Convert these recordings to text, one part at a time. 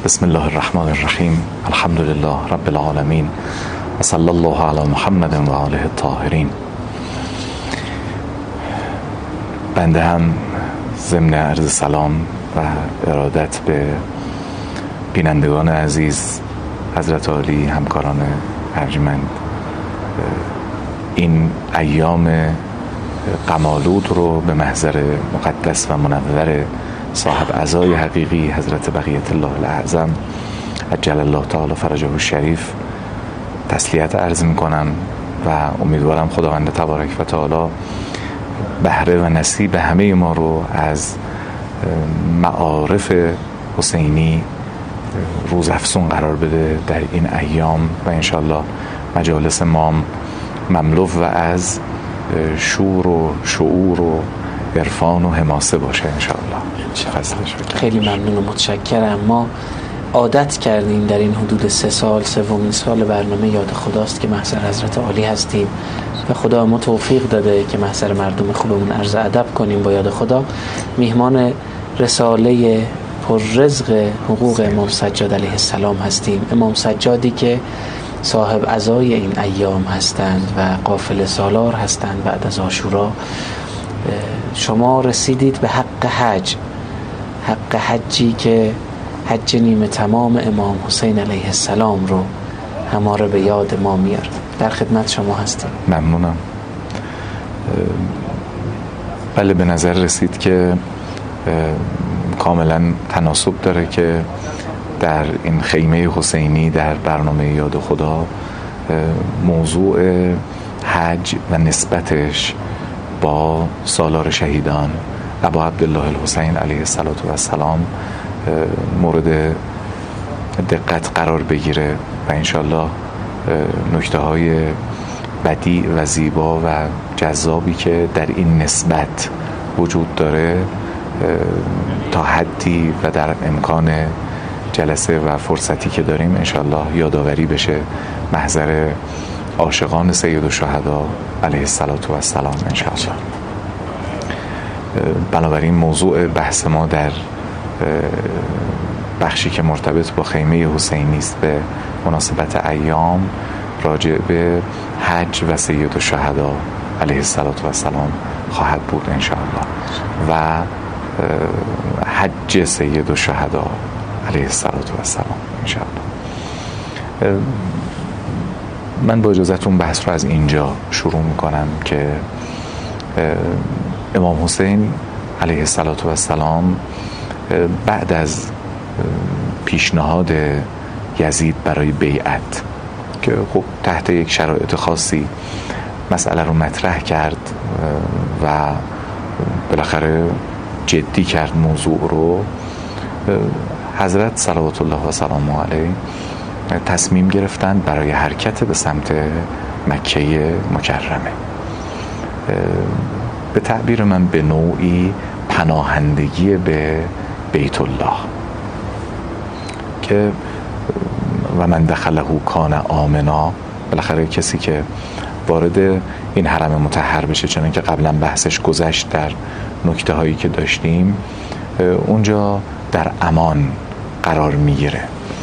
بسم الله الرحمن الرحیم. الحمد لله رب العالمین و صلی الله علی محمد و آله الطاهرین. بنده هم ضمن عرض سلام و ارادت به بینندگان عزیز، حضرت عالی، همکاران ارجمند، این ایام قمالود رو به محضر مقدس و منور صاحب عزای حقیقی حضرت بقیت الله الاعظم عجل الله تعالی فرجه الشریف تسلیت عرض میکنم و امیدوارم خداوند تبارک و تعالی بهره و نصیب همه ما رو از معارف حسینی روزافزون قرار بده در این ایام و انشالله مجالس ما مملو و از شور و شعور و عرفان و حماسه باشه انشالله. خیلی ممنون و متشکرم. ما عادت کردیم در این حدود 3 سال، سومین سال برنامه یاد خداست که محضر حضرت عالی هستیم و خدا ما توفیق داده که محضر مردم خوبمون عرض ادب کنیم با یاد خدا. میهمان رساله پر رزق حقوق امام سجاد علیه السلام هستیم. امام سجادی که صاحب عزای این ایام هستند و قافله سالار هستند. بعد از عاشورا شما رسیدید به حق حجی که حج نیمه تمام امام حسین علیه السلام رو هماره به یاد ما میارد. در خدمت شما هستیم. ممنونم. بله، به نظر رسید که کاملا تناسب داره که در این خیمه حسینی در برنامه یاد خدا موضوع حج و نسبتش با سالار شهیدان ابا عبدالله الحسین علیه السلام مورد دقت قرار بگیره و انشالله نکته های بدیع و زیبا و جذابی که در این نسبت وجود داره تا حدی و در امکان جلسه و فرصتی که داریم انشالله یادآوری بشه محضر عاشقان سید الشهدا علیه السلام انشالله. بنابراین موضوع بحث ما در بخشی که مرتبط با خیمه حسینی است به مناسبت ایام راجع به حج و سید الشهدا علیه السلام خواهد بود انشاءالله و حج سید الشهدا علیه السلام انشاءالله. من با اجازتون بحث رو از اینجا شروع میکنم که امام حسین علیه السلام بعد از پیشنهاد یزید برای بیعت که خب تحت یک شرایط خاصی مسئله رو مطرح کرد و بالاخره جدی کرد موضوع رو، حضرت صلوات الله و سلامه علیه تصمیم گرفتند برای حرکت به سمت مکه مکرمه. به تعبیر من به نوعی پناهندگی به بیت الله که و من دخله کان آمنا. بالاخره کسی که وارد این حرم مطهر بشه، چون که قبلا بحثش گذشت در نکته هایی که داشتیم، اونجا در امان قرار میگیره،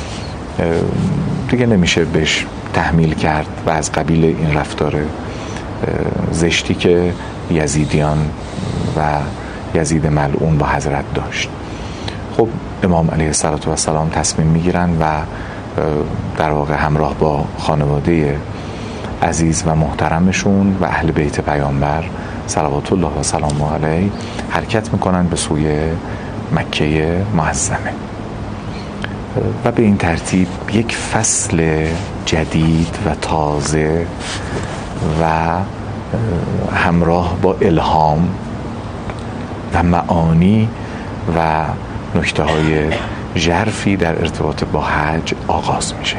دیگه نمیشه بهش تحمیل کرد و از قبیل این رفتار زشتی که یزیدیان و یزید ملعون با حضرت داشت. خب امام علیه السلام تصمیم میگیرن و در واقع همراه با خانواده عزیز و محترمشون و اهل بیت پیامبر صلوات الله و سلامه علیه حرکت میکنن به سوی مکه معظمه و به این ترتیب یک فصل جدید و تازه و همراه با الهام و معانی و نکته های ژرفی در ارتباط با حج آغاز میشه.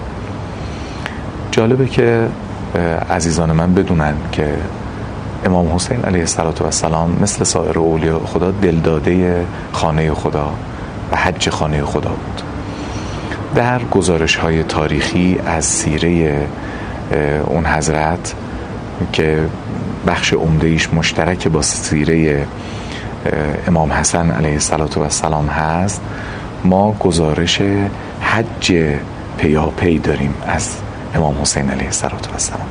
جالبه که عزیزان من بدونن که امام حسین علیه السلام مثل سایر اولیاء خدا دلداده خانه خدا و حج خانه خدا بود. در گزارش های تاریخی از سیره اون حضرت که بخش عمده‌ایش مشترک با سیره امام حسن علیه السلام هست، ما گزارش حج پیاپی داریم از امام حسین علیه السلام.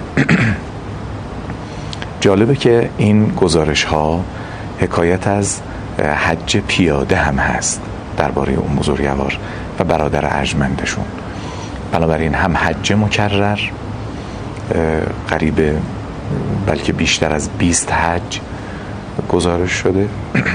جالبه که این گزارش ها حکایت از حج پیاده هم هست درباره اون بزرگوار و برادر ارجمندشون. بنابراین هم حج مکرر قریب بلکه بیشتر از 20 حج گزارش شده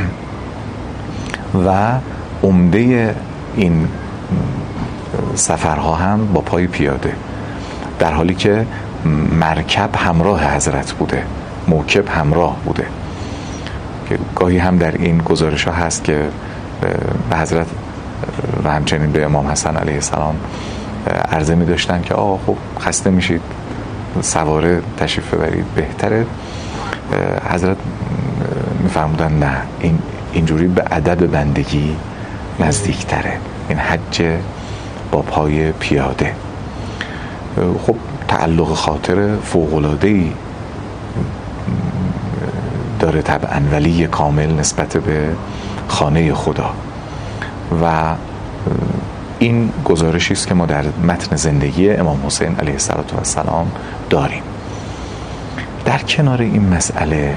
و عمده این سفرها هم با پای پیاده، در حالی که مرکب همراه حضرت بوده، موکب همراه بوده. که گاهی هم در این گزارش ها هست که به حضرت و همچنین به امام حسن علیه السلام عرضه می داشتن که خب خسته میشید، سواره تشریف ببرید بهتره. حضرت میفرمودن نه، اینجوری به ادب بندگی نزدیک تره، این حج با پای پیاده. خب تعلق خاطر فوق‌العاده‌ای داره طبعا، ولی کامل نسبت به خانه خدا. و این گزارشی است که ما در متن زندگی امام حسین علیه السلام داریم. در کنار این مسئله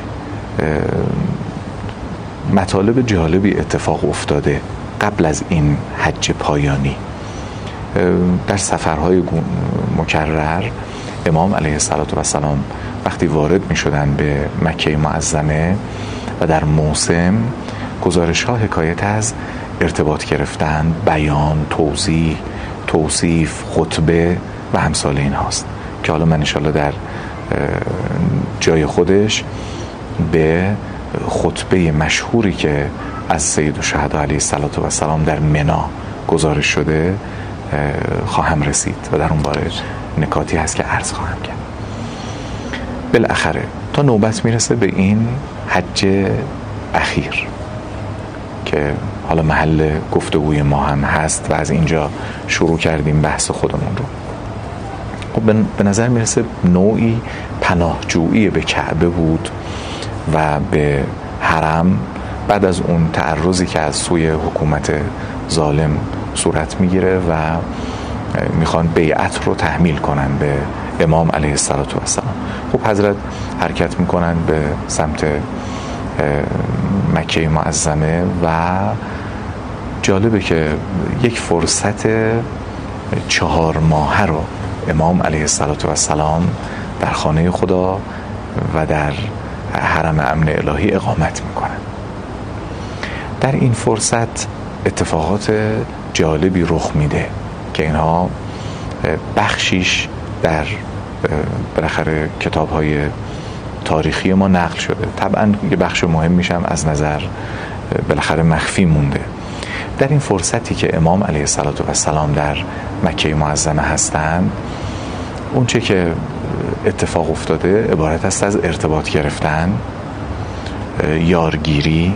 مطالب جالبی اتفاق افتاده قبل از این حج پایانی. در سفرهای مکرر امام علیه السلام وقتی وارد می شدن به مکه معظمه و در موسم، گزارش ها حکایت از ارتباط گرفتن، بیان، توضیح، توصیف، خطبه و همسال این هاست که حالا من انشالله در جای خودش به خطبه مشهوری که از سید الشهدا علیه السلام در منا گزارش شده خواهم رسید و در اون باره نکاتی هست که عرض خواهم کرد. بالاخره تا نوبت میرسه به این حج اخیر که حالا محل گفتگوی ما هم هست و از اینجا شروع کردیم بحث خودمون رو. خب به نظر میرسه نوعی پناهجویی به کعبه بود و به حرم بعد از اون تعرضی که از سوی حکومت ظالم صورت میگیره و میخوان بیعت رو تحمیل کنن به امام علیه السلام. خب حضرت حرکت میکنن به سمت مکه معظمه و جالبه که یک فرصت 4 ماهه رو امام علیه السلام در خانه خدا و در حرم امن الهی اقامت میکنن. در این فرصت اتفاقات جالبی رخ میده که اینها بخشیش در بالاخره کتاب‌های تاریخی ما نقل شده. طبعا یه بخش مهم میشم از نظر بالاخره مخفی مونده. در این فرصتی که امام علیه السلام در مکه معظمه هستند، اون چه که اتفاق افتاده عبارت است از ارتباط گرفتن، یارگیری،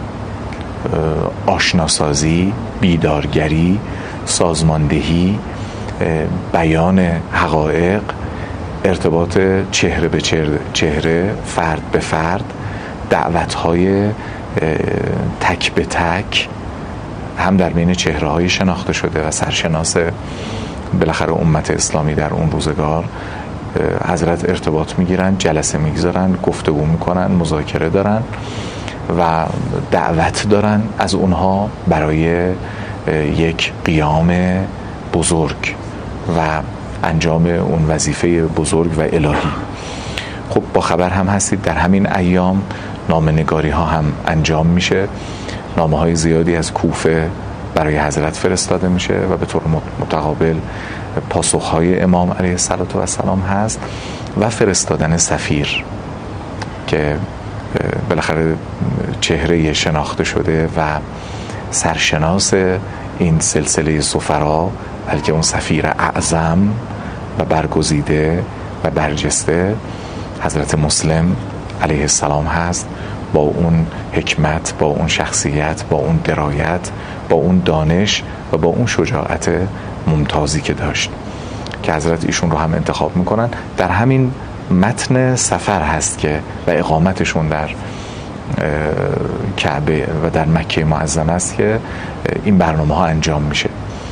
آشناسازی، بیدارگری، سازماندهی، بیان حقایق، ارتباط چهره به چهره، فرد به فرد، دعوت‌های تک به تک، هم در بین چهره‌های شناخته شده و سرشناس بالاخره امت اسلامی در اون روزگار. حضرت ارتباط میگیرن، جلسه میگذارن، گفتگو میکنن، مذاکره دارن و دعوت دارن از اونها برای یک قیام بزرگ و انجام اون وظیفه بزرگ و الهی. خب با خبر هم هستید در همین ایام نامه‌نگاری ها هم انجام میشه، نامه های زیادی از کوفه برای حضرت فرستاده میشه و به طور متقابل پاسخ های امام علیه السلام هست و فرستادن سفیر که بالاخره چهره شناخته شده و سرشناس این سلسله سفرا، بلکه اون سفیر اعظم و برگزیده و برجسته حضرت مسلم علیه السلام هست، با اون حکمت، با اون شخصیت، با اون درایت، با اون دانش و با اون شجاعت ممتازی که داشت که حضرت ایشون رو هم انتخاب میکنن. در همین متن سفر هست که و اقامتشون در کعبه و در مکه معظم است که این برنامه ها انجام میشه.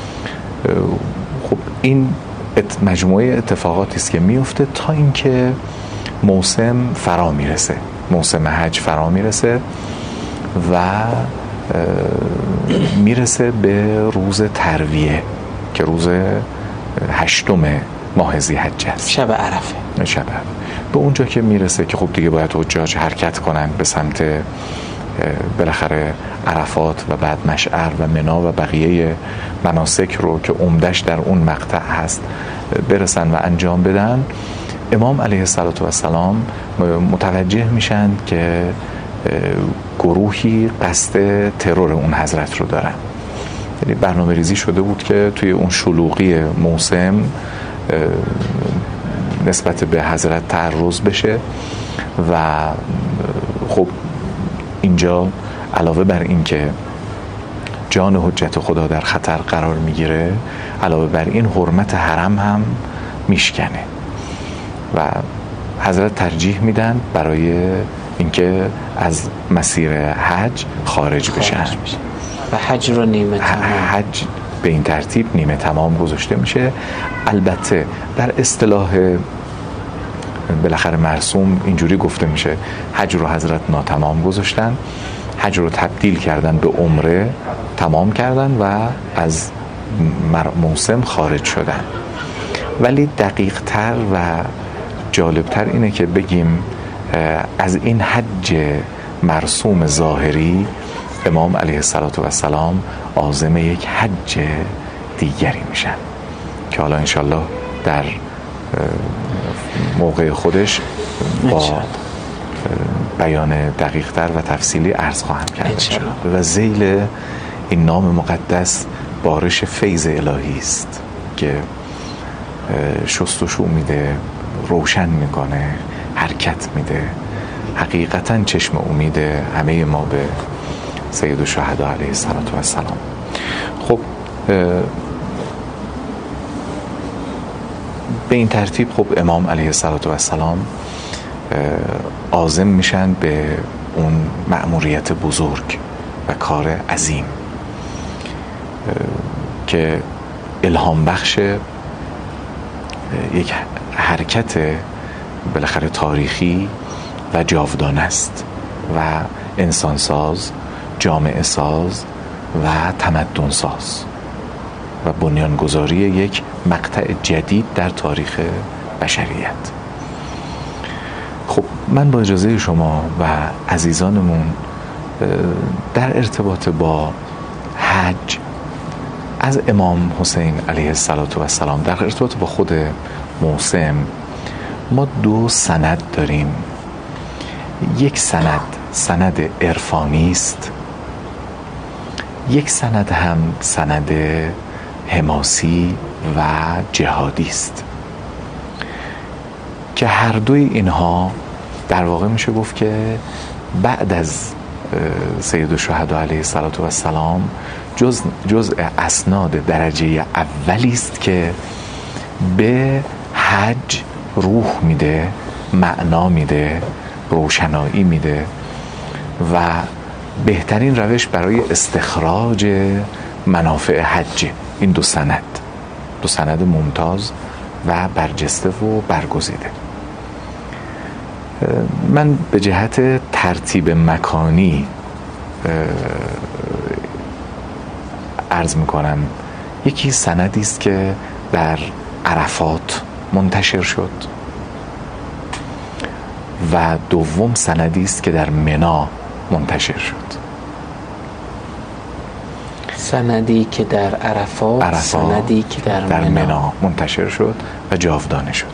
خب این مجموعه اتفاقاتی است که میفته تا اینکه موسم فرا میرسه، موسم حج فرا میرسه و میرسه به روز ترویه که روز 8 ماه ذی‌حجه است، شب عرفه. به اونجا که میرسه که خب دیگه باید حجاج حرکت کنن به سمت بالاخره عرفات و بعد مشعر و منا و بقیه مناسک رو که عمدش در اون مقطع هست برسن و انجام بدن. امام علیه السلام متوجه میشن که گروهی قصد ترور اون حضرت رو دارن. یعنی برنامه ریزی شده بود که توی اون شلوغی موسم نسبت به حضرت تعرض بشه و خب اینجا علاوه بر این که جان حجت خدا در خطر قرار میگیره، علاوه بر این حرمت حرم هم میشکنه و حضرت ترجیح میدن برای اینکه از مسیر حج خارج بشن و حج رو نیمه تمام، حج به این ترتیب نیمه تمام گذاشته میشه. البته در اصطلاح بالاخره مرسوم اینجوری گفته میشه حج رو حضرت ناتمام گذاشتن، حج رو تبدیل کردن به عمره، تمام کردن و از موسم خارج شدن. ولی دقیق تر و جالب تر اینه که بگیم از این حج مرسوم ظاهری امام علیه السلام عازم یک حج دیگری میشن که حالا انشالله در موقع خودش با بیان دقیق تر و تفصیلی عرض خواهم کرد و ذیل این نام مقدس بارش فیض الهی است که شستشو میده، روشن میکنه، حرکت میده، حقیقتا چشم امید همه ما به سید الشهدا علیه السلام. خب به این ترتیب خب امام علیه السلام عازم میشن به اون مأموریت بزرگ و کار عظیم که الهام بخش یک حرکت بالاخره تاریخی و جاودانه است و انسان ساز، جامعه ساز و تمدن ساز و بنیانگذاری یک مقطع جدید در تاریخ بشریت. خب من با اجازه شما و عزیزانمون در ارتباط با حج از امام حسین علیه السلام در ارتباط با خود موسم ما 2 سند داریم. یک سند عرفانی است، یک سند هم سند حماسی و جهادی است که هر دوی اینها در واقع میشه گفت که بعد از سید الشهدا علیه السلام جزء اسناد درجه اولی است که به حج روح میده، معنا میده، روشنایی میده و بهترین روش برای استخراج منافع حج. این 2 سند ممتاز و برجسته و برگزیده. من به جهت ترتیب مکانی عرض میکنم. یکی سندی است که در عرفات منتشر شد و دوم سندی است که در منا منتشر شد. سندی که در عرفات، سندی که در منا منتشر شد و جاودانه شد.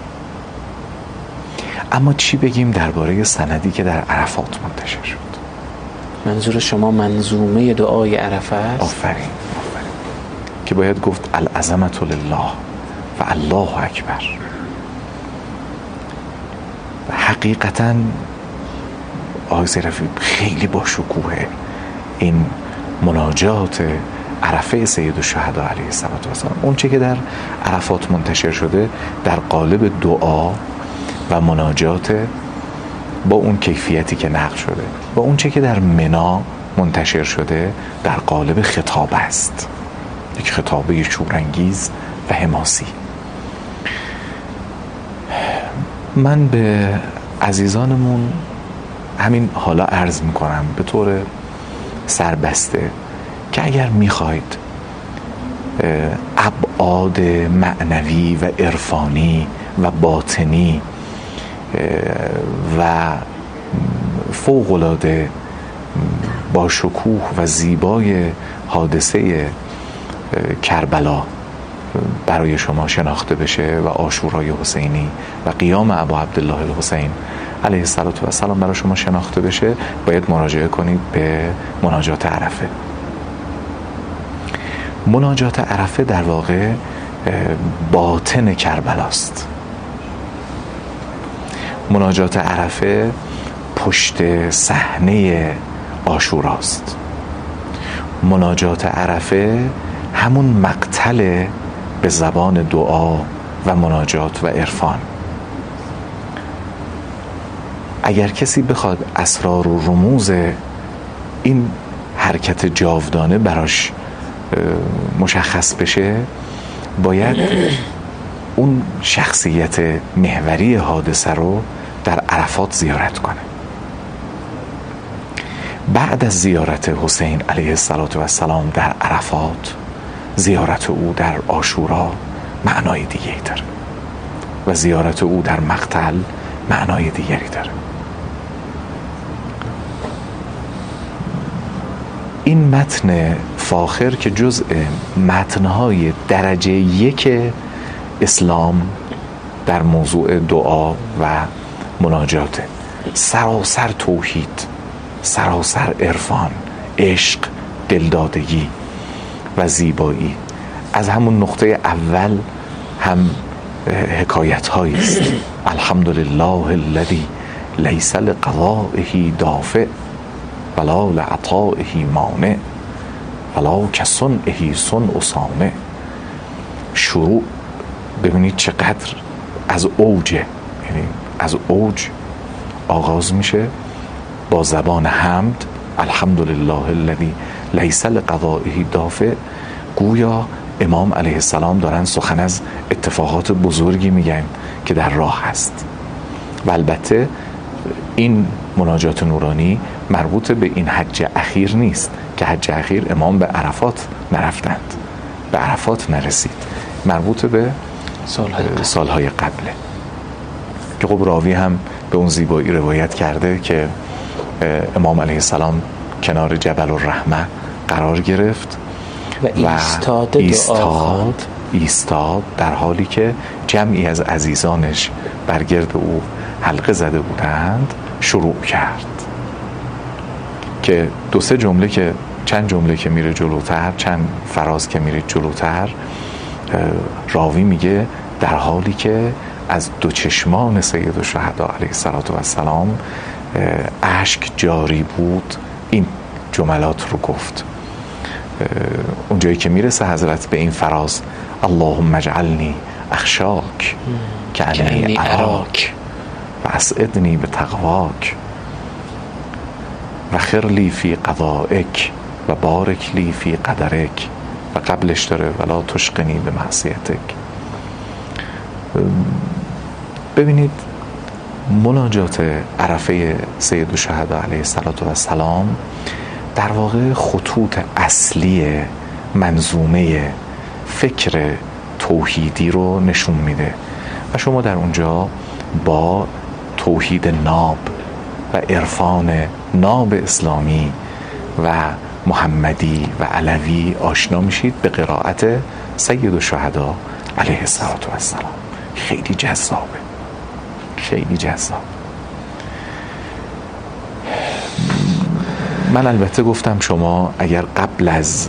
اما چی بگیم درباره سندی که در عرفات منتشر شد؟ منظور شما منظومه دعای عرفه است؟ آفرین. که باید گفت العظمت لله و الله اکبر. حقیقتا آقای رفیق خیلی با شکوه این مناجات عرفه سید الشهدا علیه السلام. اون چه که در عرفات منتشر شده در قالب دعا و مناجات با اون کیفیتی که نقل شده، با اون چه که در منی منتشر شده در قالب خطاب است، یک خطابه شورانگیز و حماسی. من به عزیزانمون همین حالا عرض میکنم به طور سربسته که اگر میخواید ابعاد معنوی و عرفانی و باطنی و فوق‌العاده با شکوه و زیبای حادثه کربلا برای شما شناخته بشه و عاشورای حسینی و قیام ابا عبدالله الحسین علیه السلام برای شما شناخته بشه، باید مراجعه کنید به مناجات عرفه. مناجات عرفه در واقع باطن کربلاست. مناجات عرفه پشت صحنه عاشوراست. مناجات عرفه همون مقتل به زبان دعا و مناجات و عرفان. اگر کسی بخواد اسرار و رموز این حرکت جاودانه براش مشخص بشه، باید اون شخصیت محوری حادثه رو در عرفات زیارت کنه. بعد از زیارت حسین علیه السلام در عرفات، زیارت او در عاشورا معنای دیگری داره و زیارت او در مقتل معنای دیگری داره. این متن فاخر که جزء متنهای درجه 1 اسلام در موضوع دعا و مناجات، سراسر توحید، سراسر عرفان، عشق، دلدادگی و زیبایی، از همون نقطه اول هم حکایت هایی است. الحمدلله الذی لیس لقضائه دافع ولا لعطائه مانع ولا کصنعه صنع صانع. شروع ببینید چقدر از اوجه، یعنی از اوج آغاز میشه با زبان حمد، الحمدلله الذی لیس لقضائه دافع. گویا امام علیه السلام دارن سخن از اتفاقات بزرگی میگن که در راه هست. و البته این مناجات نورانی مربوط به این حج اخیر نیست که حج اخیر امام به عرفات نرفتند، به عرفات نرسید، مربوط به سالهای قبله که خب راوی هم به اون زیبایی روایت کرده که امام علیه السلام کنار جبل الرحمه قرار گرفت و ایستاد در حالی که جمعی از عزیزانش برگرد او حلقه زده بودند. شروع کرد که 2-3 جمله که چند جمله که میره جلوتر، چند فراز که میره جلوتر، راوی میگه در حالی که از 2 چشمان سید الشهدا علیه السلام اشک جاری بود این جملات رو گفت. اونجایی که میرسه حضرت به این فراز، اللهم اجعلنی اخشاک کأنی اراک و اسعدنی به تقواک و خیر لی فی قضائک و بارک لی فی قدرک، و قبلش داره ولا تشقنی به معصیتک. ببینید مناجات عرفه سید الشهدا علیه السلام در واقع خطوط اصلی منظومه فکر توحیدی رو نشون میده و شما در اونجا با توحید ناب و عرفان ناب اسلامی و محمدی و علوی آشنا میشید به قرائت سید الشهدا علیه السلام. خیلی جذابه، خیلی جذاب. من البته گفتم شما اگر قبل از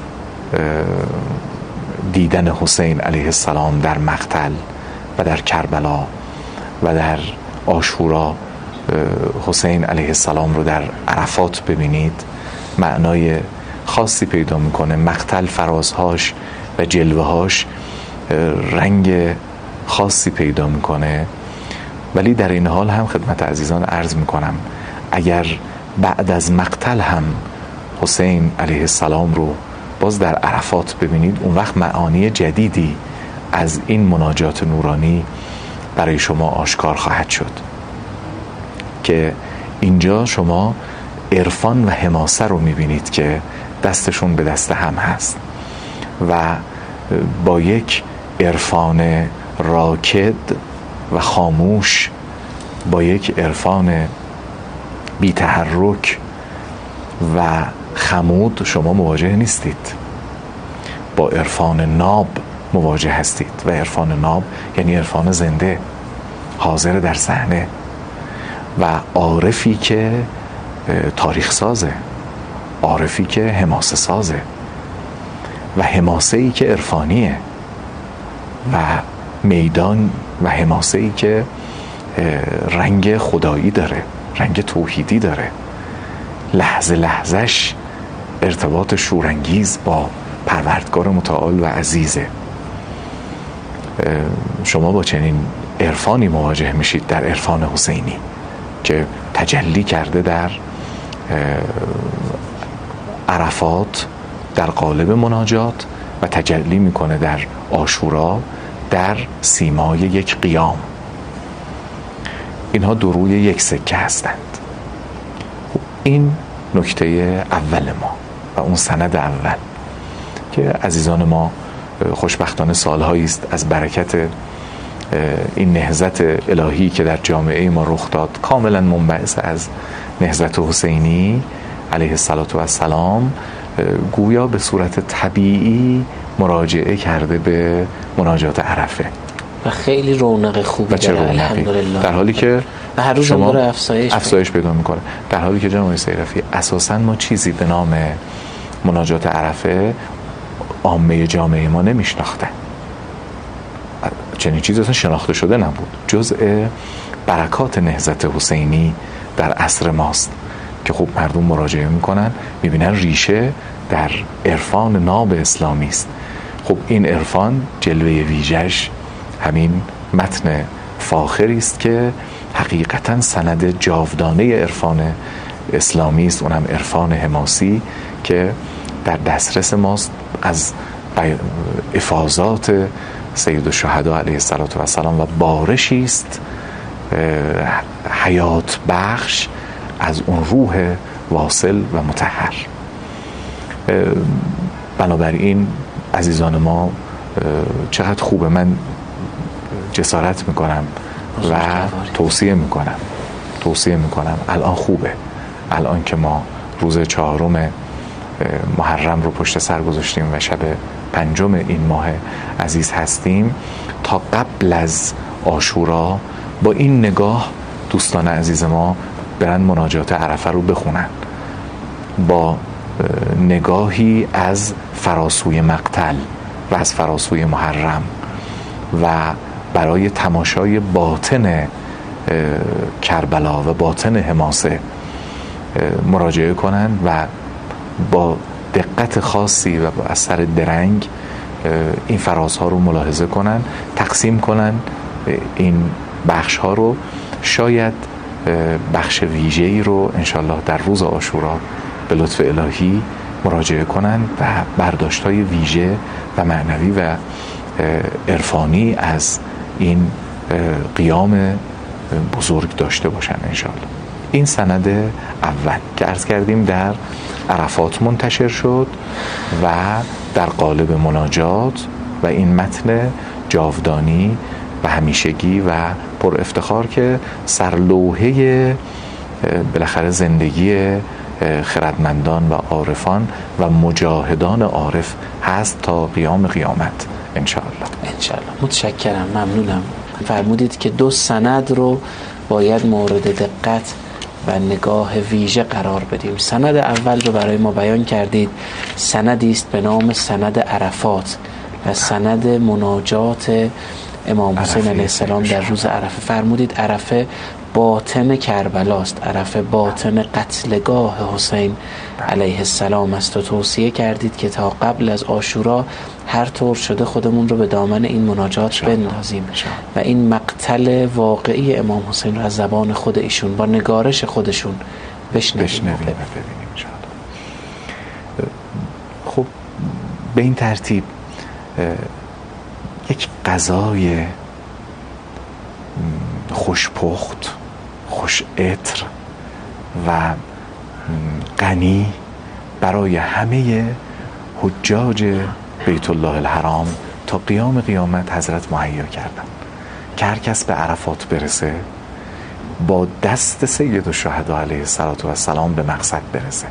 دیدن حسین علیه السلام در مقتل و در کربلا و در عاشورا حسین علیه السلام رو در عرفات ببینید، معنای خاصی پیدا میکنه. مقتل فرازهاش و جلوهاش رنگ خاصی پیدا میکنه ولی در این حال هم خدمت عزیزان عرض میکنم اگر بعد از مقتل هم حسین علیه السلام رو باز در عرفات ببینید، اون وقت معانی جدیدی از این مناجات نورانی برای شما آشکار خواهد شد که اینجا شما عرفان و حماسه رو میبینید که دستشون به دست هم هست و با یک عرفان راکد و خاموش، با یک عرفان بی تحرک و خمود شما مواجه نیستید، با عرفان ناب مواجه هستید و عرفان ناب یعنی عرفان زنده حاضر در صحنه و عارفی که تاریخ سازه، عارفی که حماسه سازه و حماسه‌ای که عرفانیه و میدان و حماسه‌ای که رنگ خدایی داره، رنگ توحیدی داره، لحظه لحظهش ارتباط شورانگیز با پروردگار متعال و عزیزه. شما با چنین عرفانی مواجه میشید در عرفان حسینی که تجلی کرده در عرفات در قالب مناجات و تجلی میکنه در عاشورا در سیمای یک قیام. اینها دو روی یک سکه هستند. این نکته اول ما و اون سند اول که عزیزان ما خوشبختانه سالهایی است از برکت این نهضت الهی که در جامعه ما رخ داد، کاملا منبعث از نهضت حسینی علیه السلام، گویا به صورت طبیعی مراجعه کرده به مناجات عرفه و خیلی رونق خوبی داره الحمدلله، در حالی که و هر روز داره افزایش پیدا میکنه، در حالی که جناب سیرفی اساسا ما چیزی به نام مناجات عرفه عامه جامعه ما نمیشناختن، چنین چیزی اصلا شناخته شده نبود، جزء برکات نهضت حسینی در عصر ماست که خب مردم مراجعه میکنن، میبینن ریشه در عرفان ناب اسلامی است. خب این عرفان جلوه ویژش همین متن فاخری است که حقیقتا سند جاودانه عرفان اسلامی است، اونم عرفان حماسی که در دسترس ماست، از افاضات سید الشهدا علیه السلام و بارشی است حیات بخش از اون روح واصل و مطهر. بنابراین عزیزان ما چقدر خوبه، من جسارت میکنم و توصیه میکنم الان خوبه، الان که ما روز 4 محرم رو پشت سر گذاشتیم و شب 5 این ماه عزیز هستیم، تا قبل از عاشورا با این نگاه دوستان عزیز ما برن مناجات عرفه رو بخونن، با نگاهی از فراسوی مقتل و از فراسوی محرم و برای تماشای باطن کربلا و باطن حماسه مراجعه کنن و با دقت خاصی و با اثر درنگ این فرازها رو ملاحظه کنن، تقسیم کنن این بخش ها رو، شاید بخش ویژه‌ای رو انشالله در روز عاشورا به لطف الهی مراجعه کنن و برداشت‌های ویژه و معنوی و عرفانی از این قیام بزرگ داشته باشن انشالله. این سند اول که عرض کردیم در عرفات منتشر شد و در قالب مناجات و این متن جاودانی و همیشگی و پر افتخار که سرلوحه بالاخره زندگی خردمندان و عارفان و مجاهدان عارف هست تا قیام قیامت انشاءالله. متشکرم، ممنونم. فرمودید که 2 سند رو باید مورد دقت و نگاه ویژه قرار بدیم. سند اول رو برای ما بیان کردید، سندی است به نام سند عرفات و سند مناجات امام حسین علیه السلام در روز عرفه. فرمودید عرفه باطن کربلاست، عرفه باطن قتلگاه حسین علیه السلام است و توصیه کردید که تا قبل از عاشورا هر طور شده خودمون رو به دامن این مناجات بندازیم و این مقتل واقعی امام حسین رو از زبان خود ایشون با نگارش خودشون بشنویم و ببینیم. خب به این ترتیب یک غذای خوشپخت، خوش عطر و غنی برای همه حجاج بیت الله الحرام تا قیام قیامت حضرت مهیا کردن که هر کس به عرفات برسه با دست سید الشهدا علیه السلام به مقصد برسه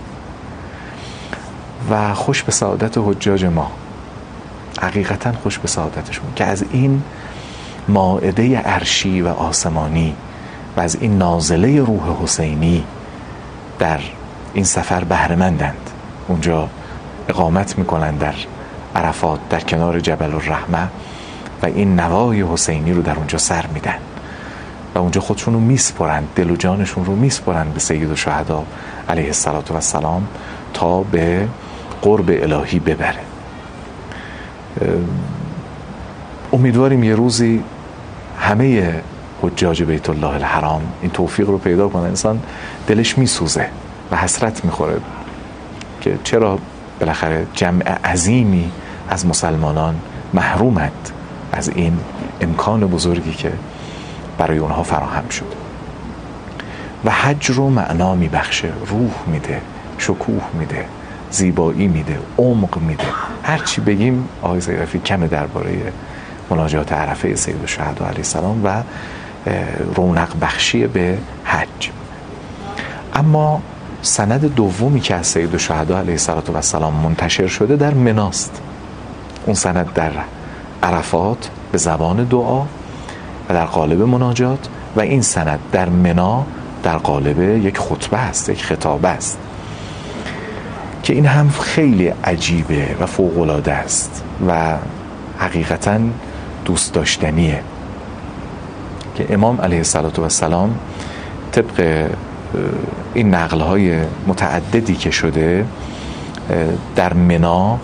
و خوش به سعادت حجاج ما، حقیقتا خوش به سعادتشون که از این مائده عرشی و آسمانی و از این نازله روح حسینی در این سفر بهره‌مندند. اونجا اقامت میکنن در عرفات در کنار جبل الرحمه و این نوای حسینی رو در اونجا سر میدن و اونجا خودشون رو میسپرن، دل و جانشون رو میسپرن به سید الشهدا علیه السلام تا به قرب الهی ببره. امیدواریم یه روزی همه حجاج بیت الله الحرام این توفیق رو پیدا کنن. انسان دلش میسوزه و حسرت میخوره که چرا بالاخره جمع عظیمی از مسلمانان محرومند از این امکان بزرگی که برای اونها فراهم شد. و حج رو معنا میبخشه، روح میده، شکوه میده، زیبایی میده، عمق میده. هرچی بگیم آقای سید رفیع کمه درباره مناجات عرفه سید الشهدا علیه السلام و رونق بخشی به حج. اما سند دومی که از سید الشهدا علیه السلام منتشر شده در مناست. اون سند در عرفات به زبان دعا و در قالب مناجات و این سند در منا در قالب یک خطبه است، یک خطابه است که این هم خیلی عجیبه و فوق‌العاده است و حقیقتاً دوست داشتنیه که امام علیه السلام طبق این نقل‌های متعددی که شده در منا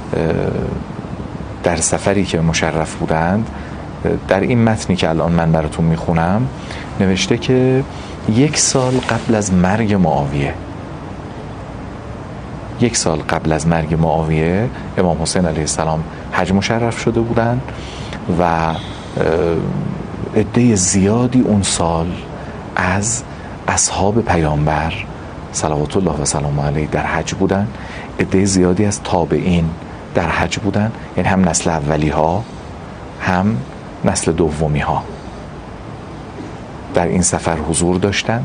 در سفری که مشرف بودند، در این متنی که الان من براتون میخونم نوشته که 1 سال قبل از مرگ معاویه، 1 سال قبل از مرگ معاویه امام حسین علیه السلام حج مشرف شده بودند و عده زیادی اون سال از اصحاب پیامبر صلوات الله و سلامه علیه در حج بودن، عده زیادی از تابعین در حج بودن، یعنی هم نسل اولی ها هم نسل دومی ها در این سفر حضور داشتن.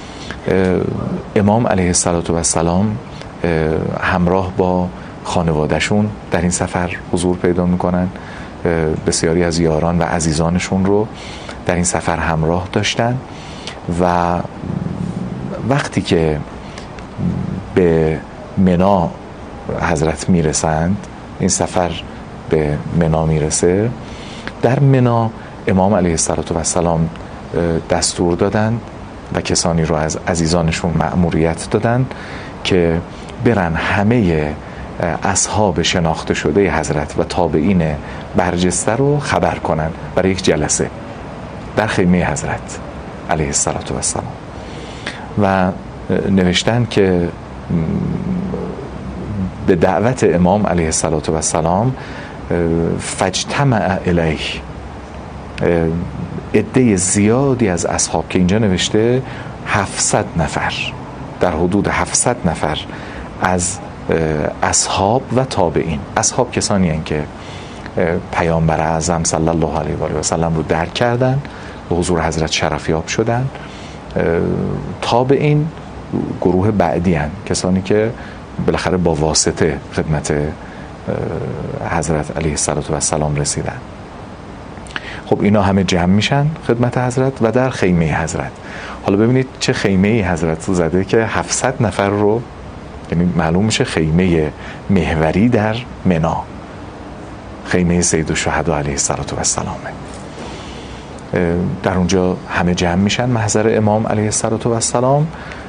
امام علیه السلام همراه با خانوادهشون در این سفر حضور پیدا میکنن، بسیاری از یاران و عزیزانشون رو در این سفر همراه داشتن و وقتی که به منا حضرت میرسند، این سفر به منا میرسه، در منا امام علیه السلام دستور دادن و کسانی رو از عزیزانشون مأموریت دادن که برن همه اصحاب شناخته شده حضرت و تابعین برجسته رو خبر کنن برای یک جلسه در خیمه حضرت علیه السلام و نوشتن که به دعوت امام علیه السلام فاجتمع الیه عده زیادی از اصحاب که اینجا نوشته 700 نفر، در حدود 700 نفر از اصحاب و تابعین. اصحاب کسانی هستند که پیامبر اعظم صلی الله علیه و آله و سلم رو درک کردن، به حضور حضرت شرفیاب شدن. تابعین گروه بعدی هستند، کسانی که بالاخره با واسطه خدمت حضرت علیه السلام رسیدن. خب اینا همه جمع میشن خدمت حضرت و در خیمه حضرت. حالا ببینید چه خیمه حضرت رو که 700 نفر رو، یعنی معلوم میشه خیمه محوری در منا خیمه سید الشهدا علیه السلام. در اونجا همه جمع میشن محضر امام علیه السلام.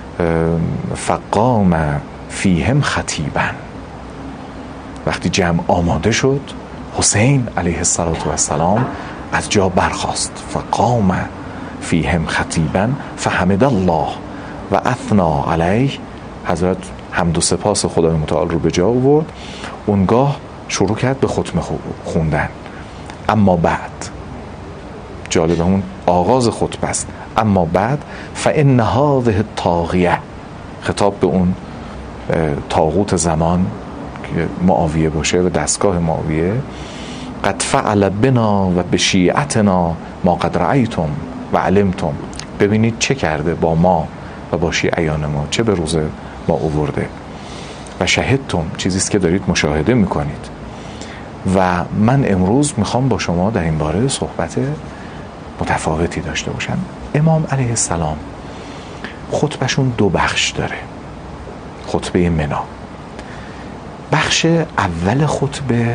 فقام فیهم خطیبا. وقتی جمع آماده شد، حسین علیه السلام از جا برخاست. فقام فیهم خطیبا فحمد الله و اثنا علیه. حضرت حمد و سپاس خدای متعال رو به جا آورد. اونگاه شروع کرد به خطبه خوندن. اما بعد، جالبه اون آغاز خطبه است. اما بعد فإن هذه الطاغیه، خطاب به اون طاغوت زمان که معاویه باشه و دستگاه معاویه، قد فعل بنا و بشیعتنا ما قد رأیتم و علمتم. ببینید چه کرده با ما و با شیعیان ما، چه به روز ما آورده. و شهدتم، چیزیست که دارید مشاهده میکنید. و من امروز میخوام با شما در این باره صحبت متفاوتی داشته باشم. امام علیه السلام خطبهشون دو بخش داره. خطبه منا، بخش اول خطبه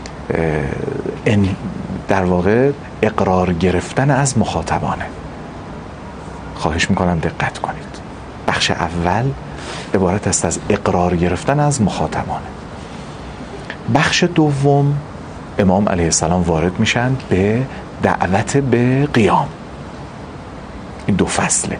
در واقع اقرار گرفتن از مخاطبانه. خواهش میکنم دقت کنید. بخش اول عبارت است از اقرار گرفتن از مخاطبانه. بخش دوم امام علیه السلام وارد میشن به دعوت به قیام. این دو فصله.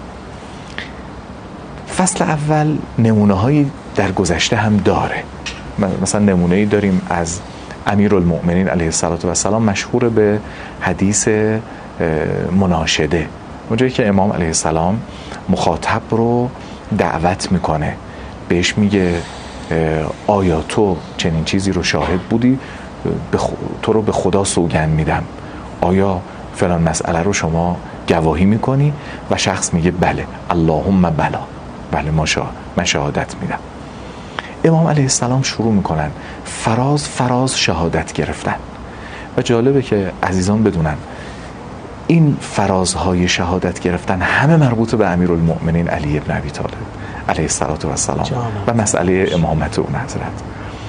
فصل اول نمونه هایی در گذشته هم داره. مثلا نمونه ای داریم از امیرالمؤمنین علیه السلام، مشهور به حدیث مناشده، اونجایی که امام علیه السلام مخاطب رو دعوت میکنه، بهش میگه آیا تو چنین چیزی رو شاهد بودی؟ تو رو به خدا سوگند میدم، آیا فلان مسئله رو شما گواهی میکنی؟ و شخص میگه بله، اللهم بلا، بله من شهادت میدم. امام علیه السلام شروع میکنن فراز شهادت گرفتن. و جالبه که عزیزان بدونن این فرازهای شهادت گرفتن همه مربوط به امیرالمؤمنین علی ابن ابی طالب علیه السلام و مسئله امامت اون حضرت.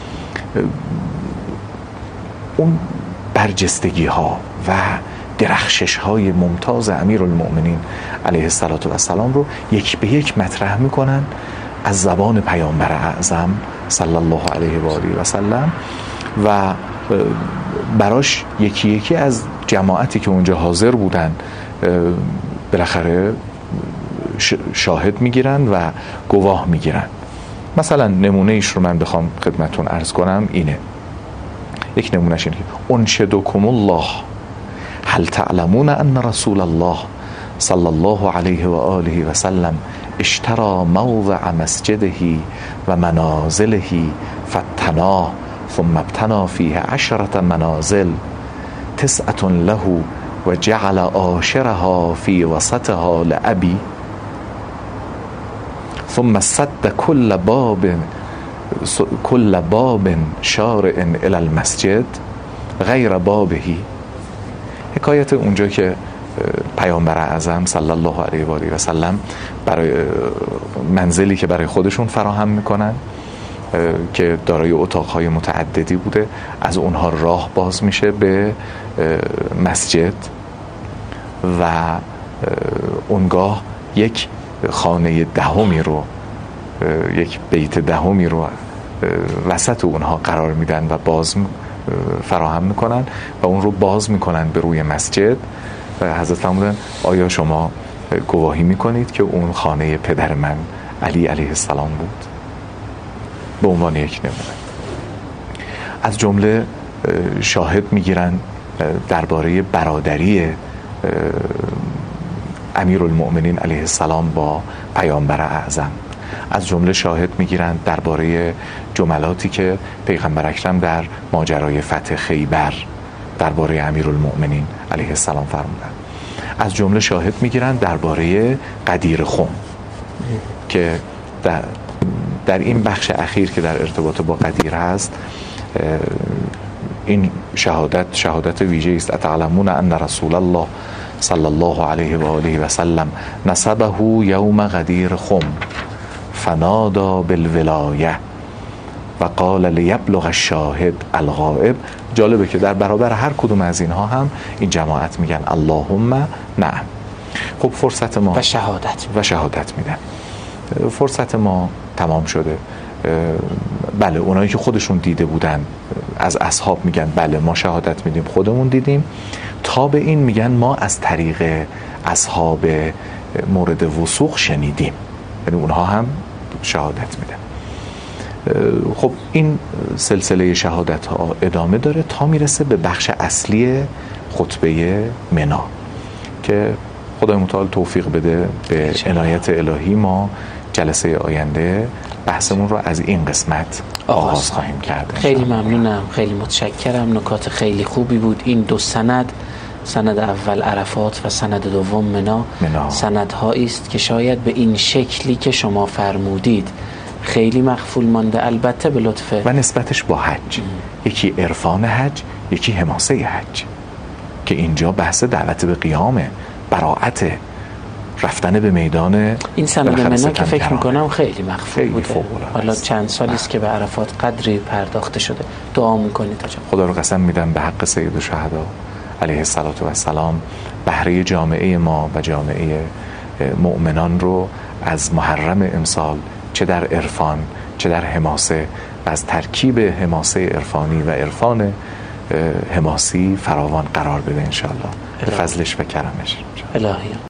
اون برجستگی ها و درخشش های ممتاز امیرالمؤمنین علیه السلام رو یک به یک مطرح میکنن از زبان پیامبر اعظم صلی الله علیه و آله و سلم، و براش یکی یکی از جماعتی که اونجا حاضر بودن بالاخره شاهد میگیرن و گواه میگیرن. مثلا نمونه ایش رو من بخوام خدمتون عرض کنم اینه. یک نمونهش اینه که انشدکم الله هل تعلمون ان رسول الله صلی الله علیه و آله و سلم اشترى موضع مسجده و منازله فتناه ثم ابتنى فيه 10 منازل 9 له و جعل عاشرها في وسطها لأبي ثم سد كل باب شارع الى المسجد غیر بابه. حکایت اونجا که پیامبر اعظم صلی الله علیه و آله و سلم برای منزلی که برای خودشون فراهم میکنن که دارای اتاقهای متعددی بوده، از اونها راه باز میشه به مسجد و اونگاه یک خانه دهمی رو، یک بیت دهمی رو وسط اونها قرار میدن و باز فراهم میکنن و اون رو باز میکنن به روی مسجد. حضرت فرمودن آیا شما گواهی میکنید که اون خانه پدر من علی علیه السلام بود؟ به عنوان یک نمونه. از جمله شاهد میگیرن درباره برادری امیرالمؤمنین علیه السلام با پیامبر اعظم. از جمله شاهد میگیرن درباره جملاتی که پیغمبر اکرم در ماجرای فتح خیبر درباره امیرالمؤمنین علیه السلام فرمودن. از جمله شاهد میگیرن درباره غدیر خم که در این بخش اخیر که در ارتباط با غدیر هست، این شهادت ویژه است. اتعلمون ان رسول الله صلی الله علیه و آله و سلم نسبه یوم غدیر خم فنادا بالولایه و قال لیبلغ الشاهد الغائب جالبه که در برابر هر کدوم از اینها هم این جماعت میگن اللهم نعم. خب فرصت ما و شهادت میدن. فرصت ما تمام شده. بله اونایی که خودشون دیده بودن از اصحاب میگن بله ما شهادت میدیم، خودمون دیدیم. تا به این میگن ما از طریق اصحاب مورد وثوق شنیدیم، یعنی اونها هم شهادت میدن. خب این سلسله شهادت ها ادامه داره تا میرسه به بخش اصلی خطبه منا که خدای متعال توفیق بده به عنایت الهی ما جلسه آینده بحثمون رو از این قسمت آغاز خواهیم کرد. خیلی ممنونم، خیلی متشکرم. نکات خیلی خوبی بود. این دو سند اول عرفات و سند دوم منا. سندهایی است که شاید به این شکلی که شما فرمودید خیلی مغفول مانده، البته به لطف و نسبتش با حج. یکی عرفان حج، یکی حماسه حج، که اینجا بحث دعوت به قیامه، براءت، رفتن به میدان. این سند منا که فکر میکنم خیلی مغفول بوده. حالا چند سالی است که به عرفات قدری پرداخته شده. دعا میکنید خدا رو قسم میدم به حق سید الشهدا علیه السلام بهره جامعه ما و جامعه مؤمنان رو از محرم امسال چه در عرفان چه در حماسه و از ترکیب حماسه عرفانی و عرفان حماسی فراوان قرار بده انشاءالله به فضلش و کرمش. الهی